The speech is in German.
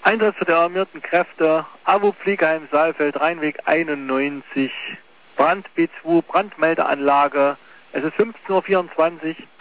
Einsatz der armierten Kräfte, AWO Pflegeheim Saalfeld, Rheinweg 91, Brand B2, Brandmeldeanlage. Es ist 15:24 Uhr.